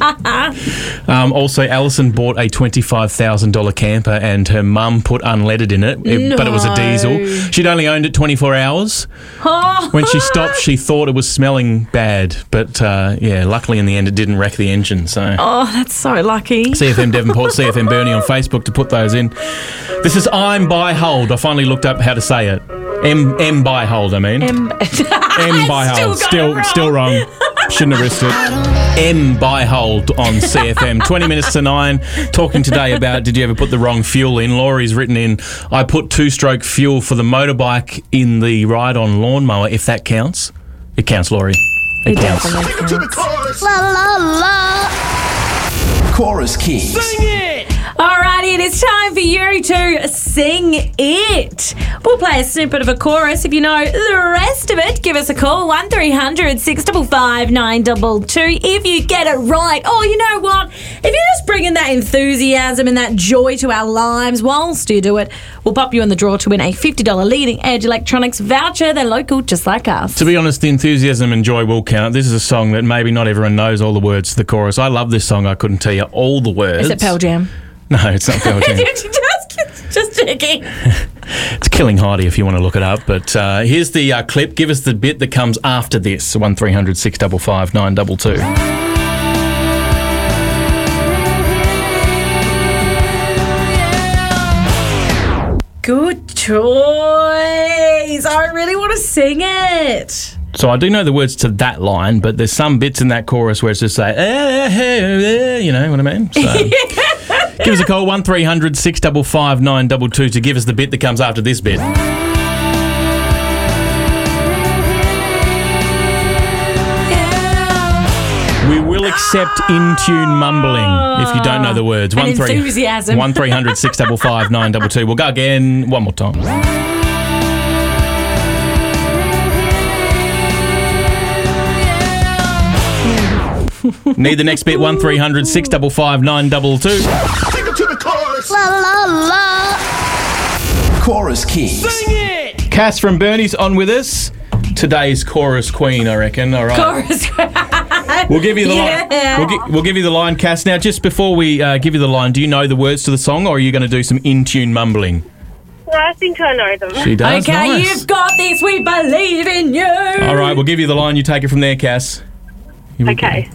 Also, Alison bought a $25,000 camper and her mum put unleaded in it, but it was a diesel. She'd only owned it 24 hours. When she stopped, she thought it was smelling bad, but luckily in the end it didn't wreck the engine. So. Oh, that's so lucky. CFM Devonport, CFM Bernie on Facebook to put those in. This is I'm by hold. I finally looked up how to say it. M by hold, I mean. M by hold. Still wrong. Shouldn't have risked it. M by hold on CFM. 20 minutes to 9. Talking today about did you ever put the wrong fuel in? Laurie's written in, I put 2-stroke fuel for the motorbike in the ride-on lawnmower, if that counts. It counts, Laurie. It counts. La la la. Chorus Kings. Sing it! Alrighty, it is time for you to sing it. We'll play a snippet of a chorus. If you know the rest of it, give us a call, 1300 655 922. If you get it right, oh, you know what? If you're just bringing that enthusiasm and that joy to our lives whilst you do it, we'll pop you in the draw to win a $50 Leading Edge Electronics voucher. They're local, just like us. To be honest, the enthusiasm and joy will count. This is a song that maybe not everyone knows all the words to the chorus. I love this song. I couldn't tell you all the words. Is it Pearl Jam? No, it's not Pearl Jam. just checking. It's Killing Heidi if you want to look it up. But here's the clip. Give us the bit that comes after this. 1300 655 922. Good choice. I really want to sing it. So I do know the words to that line, but there's some bits in that chorus where it's just like, you know what I mean? So give us a call, 1300 655 922 to give us the bit that comes after this bit. We will accept in-tune mumbling if you don't know the words. And enthusiasm. 1300 655 922. We'll go again one more time. Need the next bit, 1300 655 922. Take it to the chorus. La la la. Chorus Kings. Sing it! Cass from Bernie's on with us. Today's chorus queen, I reckon. All right. Chorus queen. We'll give you the line. We'll give you the line, Cass. Now, just before we give you the line, do you know the words to the song, or are you going to do some in-tune mumbling? Well, I think I know them. She does. Okay, Nice. you've got this. We believe in you. All right, we'll give you the line. You take it from there, Cass. Here we Okay.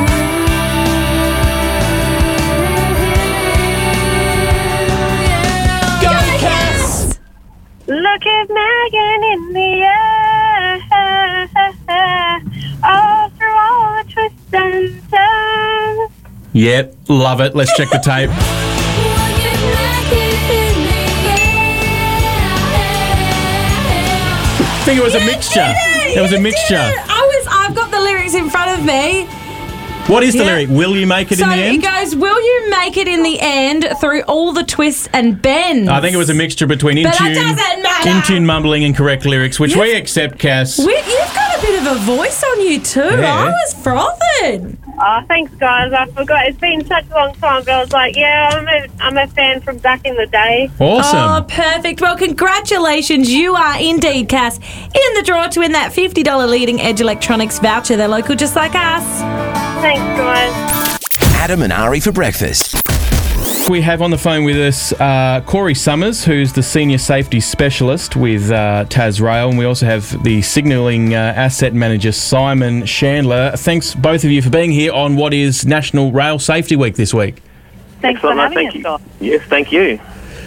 Go, Cass. Look at Megan in the air, all through all the twists and turns. Yep, love it. Let's check the tape. think it was a mixture. It was a mixture. I've got the lyrics in front of me. What is the lyric? Will you make it in the end? So it goes, will you make it in the end through all the twists and bends? I think it was a mixture between But that doesn't matter. in-tune mumbling and correct lyrics, which we accept, Cass. You've got a bit of a voice on you too. Yeah. I was frothing. Oh, thanks, guys. I forgot. It's been such a long time, but I was like, yeah, I'm a fan from back in the day. Awesome. Oh, perfect. Well, congratulations. You are indeed, Cass, in the draw to win that $50 Leading Edge Electronics voucher. They're local just like us. Thanks, guys. Adam and Ari for breakfast. We have on the phone with us Corey Summers, who's the Senior Safety Specialist with Tasrail, and we also have the Signalling Asset Manager, Simon Chandler. Thanks, both of you, for being here on what is National Rail Safety Week this week. Thanks for having us, guys. Yes, thank you.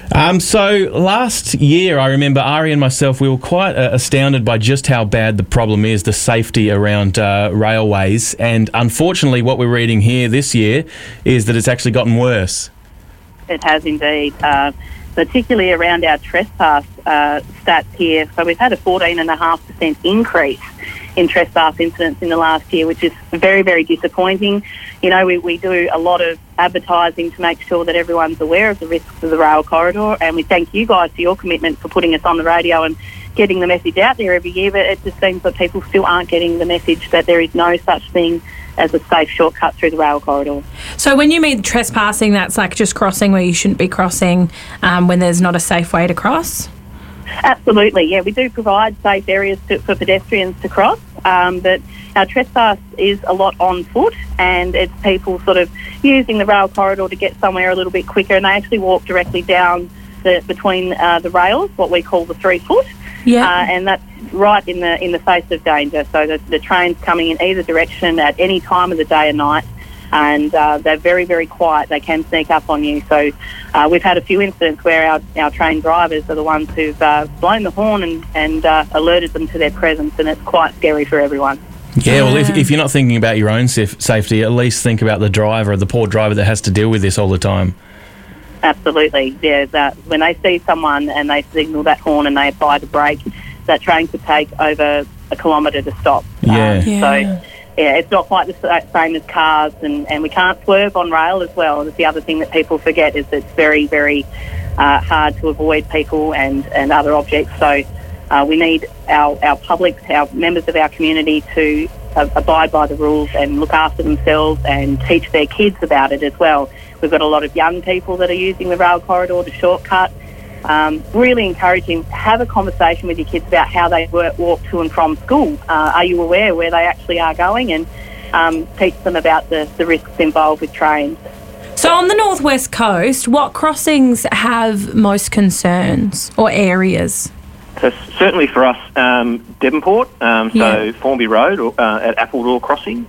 So last year, I remember Ari and myself, we were quite astounded by just how bad the problem is, the safety around railways. And unfortunately, what we're reading here this year is that it's actually gotten worse. It has indeed, particularly around our trespass stats here. So we've had a 14.5% increase in trespass incidents in the last year, which is very, very disappointing. You know, we do a lot of advertising to make sure that everyone's aware of the risks of the rail corridor, and we thank you guys for your commitment for putting us on the radio and getting the message out there every year, but it just seems that people still aren't getting the message that there is no such thing as a safe shortcut through the rail corridor. So when you mean trespassing, that's like just crossing where you shouldn't be crossing when there's not a safe way to cross? Absolutely, yeah. We do provide safe areas for pedestrians to cross, but our trespass is a lot on foot, and it's people sort of using the rail corridor to get somewhere a little bit quicker, and they actually walk directly down between the rails, what we call the 3 foot. Yeah. And that's right in the face of danger. So the train's coming in either direction at any time of the day or night, and they're very, very quiet. They can sneak up on you. So we've had a few incidents where our trained drivers are the ones who've blown the horn and alerted them to their presence, and it's quite scary for everyone. Yeah, well, if you're not thinking about your own safety, at least think about the driver, the poor driver that has to deal with this all the time. Absolutely, yeah. When they see someone and they signal that horn and they apply the brake, that train could take over a kilometre to stop. Yeah. So, yeah, it's not quite the same as cars, and we can't swerve on rail as well. That's the other thing that people forget, is it's very, very hard to avoid people and other objects. So we need our public, our members of our community to abide by the rules and look after themselves and teach their kids about it as well. We've got a lot of young people that are using the rail corridor to shortcut. Really encouraging, have a conversation with your kids about how they walk to and from school. Are you aware where they actually are going? And teach them about the risks involved with trains. So on the northwest coast, what crossings have most concerns or areas? So certainly for us, Devonport, so Formby Road at Appledore Crossing.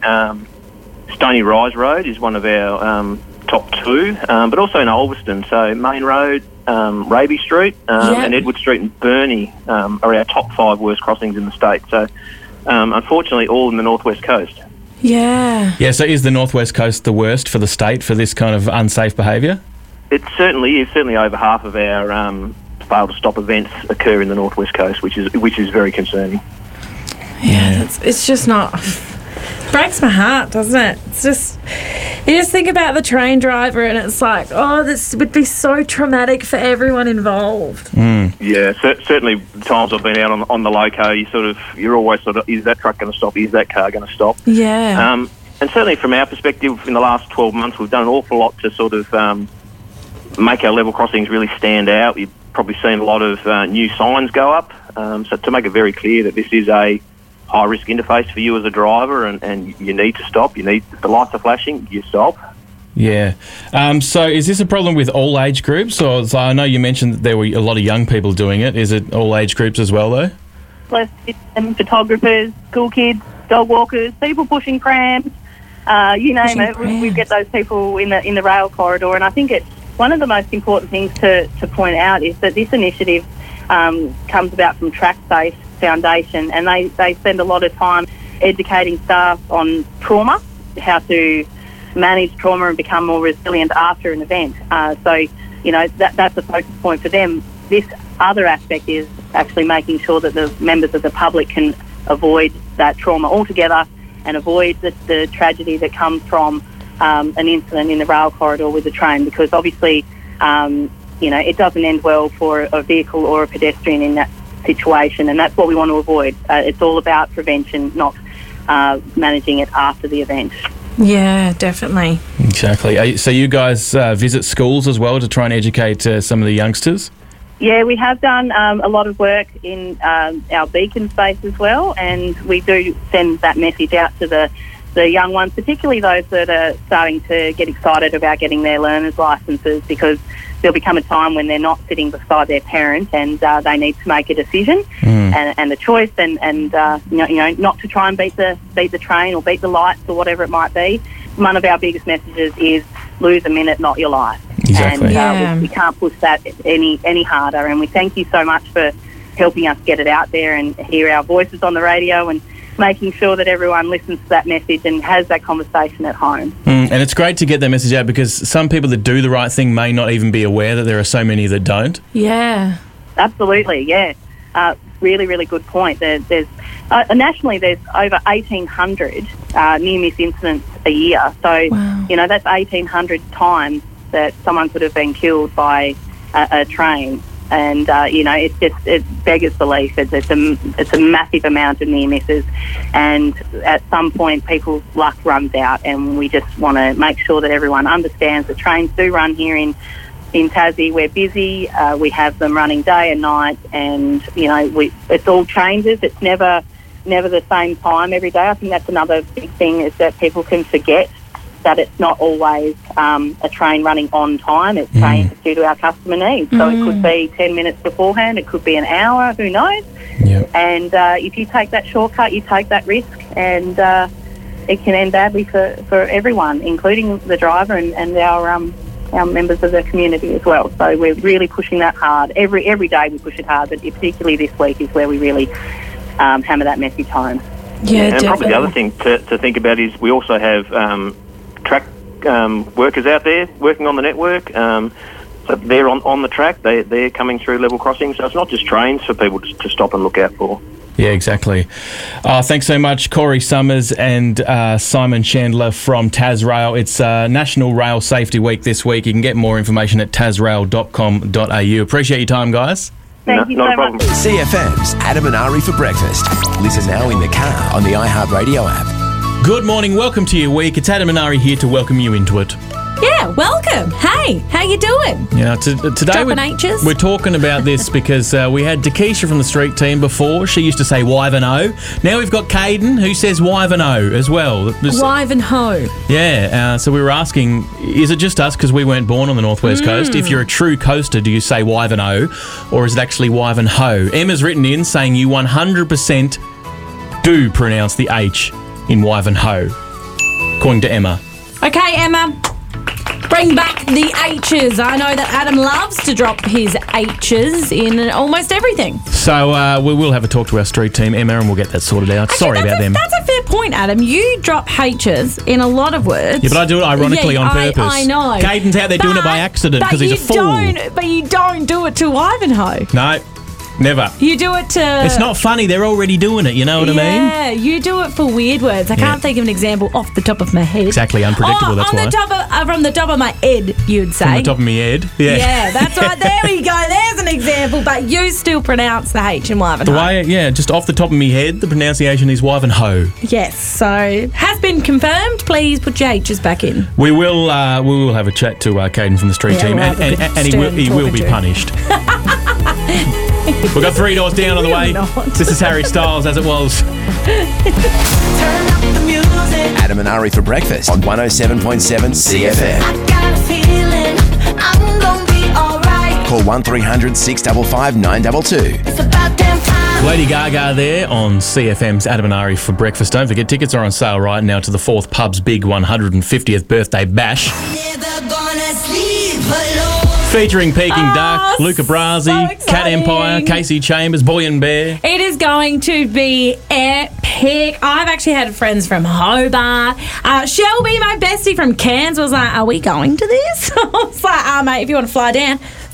Stony Rise Road is one of our top 2, but also in Ulverston, so Main Road, Raby Street, and Edward Street and Burnie are our top 5 worst crossings in the state. So unfortunately all in the northwest coast. Yeah. Yeah, so is the northwest coast the worst for the state for this kind of unsafe behaviour? It certainly is. Certainly over half of our fail to stop events occur in the northwest coast, which is very concerning. Yeah, it's just not. Breaks my heart, doesn't it? It's just, you just think about the train driver, and it's like, oh, this would be so traumatic for everyone involved. Yeah, certainly the times I've been out on the loco, you're always sort of, is that truck going to stop? Is that car going to stop? Yeah. And certainly from our perspective, in the last 12 months, we've done an awful lot to sort of make our level crossings really stand out. You've probably seen a lot of new signs go up, so to make it very clear that this is a high-risk interface for you as a driver, and you need to stop. The lights are flashing, you stop. Yeah. So is this a problem with all age groups? Or so I know you mentioned that there were a lot of young people doing it. Is it all age groups as well, though? Plus, photographers, school kids, dog walkers, people pushing prams, you name it. We get those people in the rail corridor, and I think it's one of the most important things to point out is that this initiative comes about from TrackSafe Foundation, and they spend a lot of time educating staff on trauma, how to manage trauma and become more resilient after an event. So, that's a focus point for them. This other aspect is actually making sure that the members of the public can avoid that trauma altogether and avoid the tragedy that comes from an incident in the rail corridor with the train, because obviously, it doesn't end well for a vehicle or a pedestrian in that situation, and that's what we want to avoid. It's all about prevention, not managing it after the event. Yeah, definitely. Exactly. So you guys visit schools as well to try and educate some of the youngsters? Yeah, we have done a lot of work in our beacon space as well, and we do send that message out to the young ones, particularly those that are starting to get excited about getting their learner's licences, because there'll become a time when they're not sitting beside their parent and they need to make a decision and a choice, and not to try and beat the train or beat the lights or whatever it might be. One of our biggest messages is lose a minute, not your life. Exactly. And we can't push that any harder. And we thank you so much for helping us get it out there and hear our voices on the radio and making sure that everyone listens to that message and has that conversation at home. And it's great to get that message out, because some people that do the right thing may not even be aware that there are so many that don't. Yeah. Absolutely, yeah. Really, really good point. There's nationally, there's over 1,800 near-miss incidents a year. So, that's 1,800 times that someone could have been killed by a train. And, it beggars belief. It's a massive amount of near misses. And at some point, people's luck runs out, and we just want to make sure that everyone understands that trains do run here in Tassie. We're busy. We have them running day and night, and, it's all changes. It's never the same time every day. I think that's another big thing, is that people can forget that it's not always a train running on time. It's trains due to our customer needs. So it could be 10 minutes beforehand, it could be an hour, who knows? Yep. And if you take that shortcut, you take that risk, and it can end badly for everyone, including the driver and our members of the community as well. So we're really pushing that hard. Every day we push it hard, but particularly this week is where we really hammer that message home. Yeah, and definitely. probably the other thing to think about is we also have track workers out there working on the network. So they're on the track. They're coming through level crossings. So it's not just trains for people to stop and look out for. Yeah, exactly. Thanks so much, Corey Summers and Simon Chandler from Tasrail. It's National Rail Safety Week this week. You can get more information at tasrail.com.au. Appreciate your time, guys. Thank you so much. CFM's Adam and Ari for breakfast. Listen now in the car on the iHeartRadio app. Good morning. Welcome to your week. It's Adam and Ari here to welcome you into it. Yeah, welcome. Hey, how you doing? Yeah, today we're talking about this because we had Dakisha from the street team before. She used to say Wivenhoe. Now we've got Caden, who says Wivenhoe as well. Wivenhoe. Yeah, so we were asking, is it just us because we weren't born on the Northwest Coast? If you're a true coaster, do you say Wivenhoe, or is it actually Wivenhoe? Emma's written in saying you 100% do pronounce the H in Wivenhoe, according to Emma. Okay, Emma. Bring back the H's. I know that Adam loves to drop his H's in almost everything. So we will have a talk to our street team, Emma, and we'll get that sorted out. Sorry about them. That's a fair point, Adam. You drop H's in a lot of words. Yeah, but I do it ironically on purpose. I know. Caden's out there doing it by accident because he's a fool. But you don't do it to Ivanhoe. No. Never. You do it to... It's not funny. They're already doing it. You know what I mean? Yeah, you do it for weird words. I can't think of an example off the top of my head. Exactly. Unpredictable, that's why. From the top of my head, you'd say. From the top of my head? Yeah. Yeah, that's right. There we go. There's an example. But you still pronounce the H in Wivenhoe. The way, just off the top of my head, the pronunciation is Wivenhoe. Yes. So, has been confirmed. Please put your H's back in. We will have a chat to Caden from the street team, and he will be punished. We've got 3 doors down on the way. This is Harry Styles, As It Was. Adam and Ari for breakfast on 107.7 CFM. I got a feeling I'm gonna be alright. Call 1300 655 922. It's about damn time. Lady Gaga there on CFM's Adam and Ari for breakfast. Don't forget, tickets are on sale right now to the Fourth Pub's big 150th birthday bash. Never gonna sleep alone. Featuring Peking Duck, Luca Brasi, Cat Empire, Casey Chambers, Boy and Bear. It is going to be epic. I've actually had friends from Hobart. Shelby, my bestie from Cairns, was like, are we going to this? I was like, mate, if you want to fly down,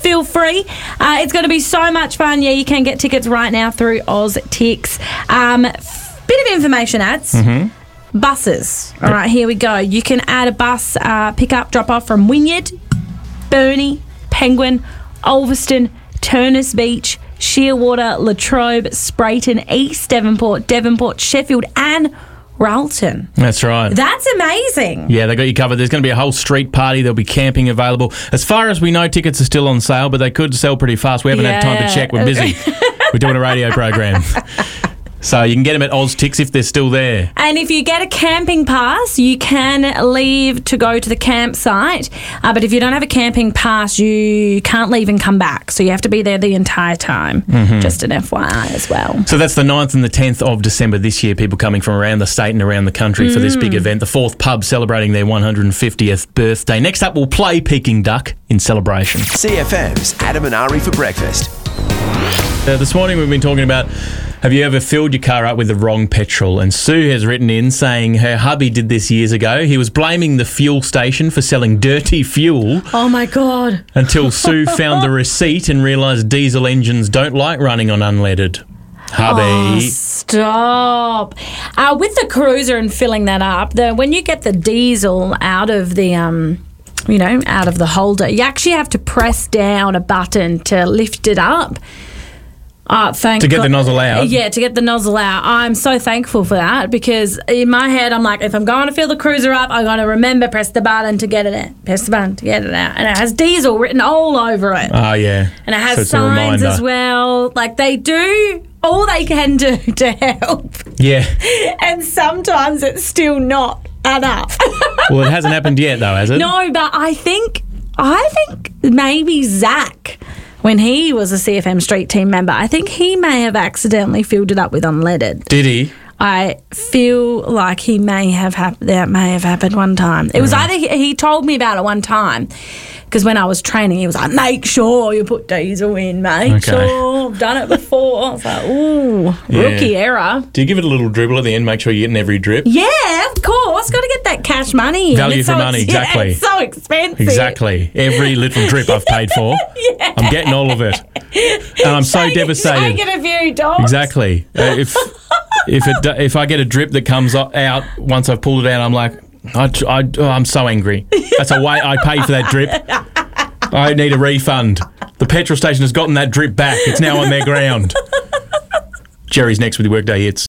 feel free. It's going to be so much fun. Yeah, you can get tickets right now through OzTix. Bit of information ads. Mm-hmm. Buses. All right, here we go. You can add a bus pick-up, drop-off from Wynyard, Burnie, Penguin, Ulverston, Turners Beach, Shearwater, Latrobe, Sprayton, East Devonport, Sheffield and Railton. That's right. That's amazing. Yeah, they got you covered. There's going to be a whole street party. There'll be camping available. As far as we know, tickets are still on sale, but they could sell pretty fast. We haven't had time to check. We're busy. We're doing a radio program. So you can get them at OzTix if they're still there. And if you get a camping pass, you can leave to go to the campsite. But if you don't have a camping pass, you can't leave and come back. So you have to be there the entire time. Mhm. Just an FYI as well. So that's the 9th and the 10th of December this year. People coming from around the state and around the country for this big event. The Fourth Pub celebrating their 150th birthday. Next up, we'll play Peking Duck in celebration. CFM's Adam and Ari for breakfast. This morning we've been talking about, have you ever filled your car up with the wrong petrol? And Sue has written in saying her hubby did this years ago. He was blaming the fuel station for selling dirty fuel Oh my God. until Sue found the receipt and realised diesel engines don't like running on unleaded. Hubby. Oh, stop. With the cruiser and filling that up, when you get the diesel out of the out of the holder, you actually have to press down a button to lift it up. Thank To get the God. nozzle out? Yeah, to get the nozzle out. I'm so thankful for that because in my head, I'm like, if I'm going to fill the cruiser up, I'm going to remember press the button to get it out. Press the button to get it out. And it has diesel written all over it. Oh, yeah. And it has So it's a signs reminder. as well. Like, they do all they can do to help. Yeah. And sometimes it's still not enough. Well, it hasn't happened yet, though, has it? No, but I think maybe Zach, when he was a CFM Street team member, I think he may have accidentally filled it up with unleaded. Did he? I feel like he may have that may have happened one time. It was either he told me about it one time because when I was training, he was like, "Make sure you put diesel in, mate. Okay. Sure, I've done it before." I was like, "Ooh, rookie error." Do you give it a little dribble at the end, make sure you're getting every drip? Yeah, of course. Got to get that cash money in. Value It's for so money, exactly. Yeah, it's so expensive. Exactly. Every little drip I've paid for, I'm getting all of it. And I'm so devastated. Shake it a few dogs. Exactly. If I get a drip that comes out once I've pulled it out, I'm like, I'm so angry. That's a way I paid for that drip. I need a refund. The petrol station has gotten that drip back. It's now on their ground. Jerry's next with the Workday Hits.